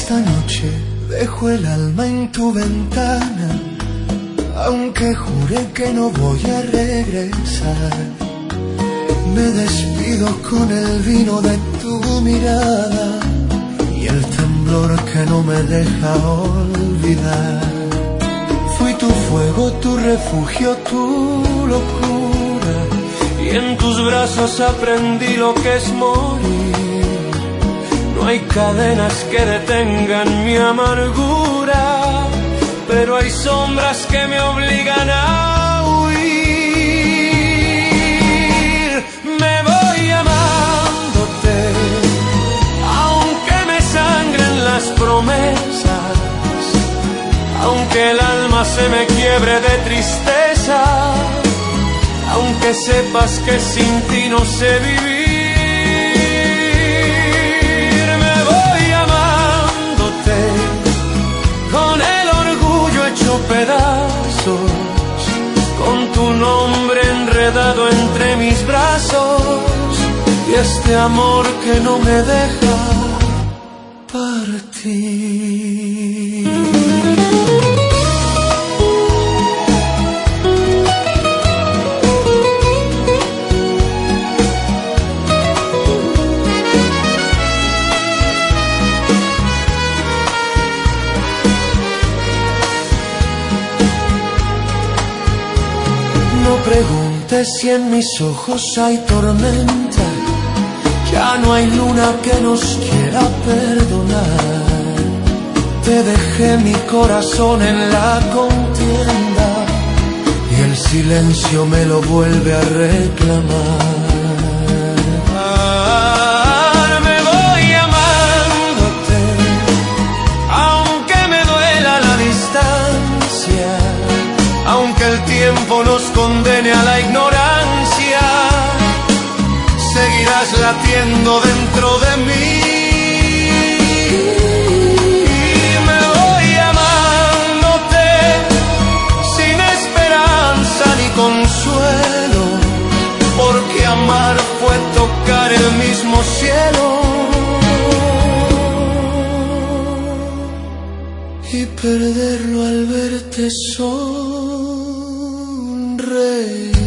Esta noche dejo el alma en tu ventana, aunque juré que no voy a regresar. Me despido con el vino de tu mirada y el temblor que no me deja olvidar. Fui tu fuego, tu refugio, tu locura, y en tus brazos aprendí lo que es morir. No hay cadenas que detengan mi amargura, pero hay sombras que me obligan a huir. Me voy amándote, aunque me sangren las promesas, aunque el alma se me quiebre de tristeza, aunque sepas que sin ti no sé vivir. Me voy amándote, con el orgullo hecho pedazos, con tu nombre enredado entre mis brazos, y este amor que no me deja partir. No preguntes si en mis ojos hay tormenta, ya no hay luna que nos quiera perdonar. Te dejé mi corazón en la contienda y el silencio me lo vuelve a reclamar. Me voy amándote, aunque me duela la distancia, aunque el tiempo nos condene a la ignorancia, seguirás latiendo dentro de mí. Me voy amándote, sin esperanza ni consuelo, porque amar fue tocar el mismo cielo y perderlo al verte sonreír.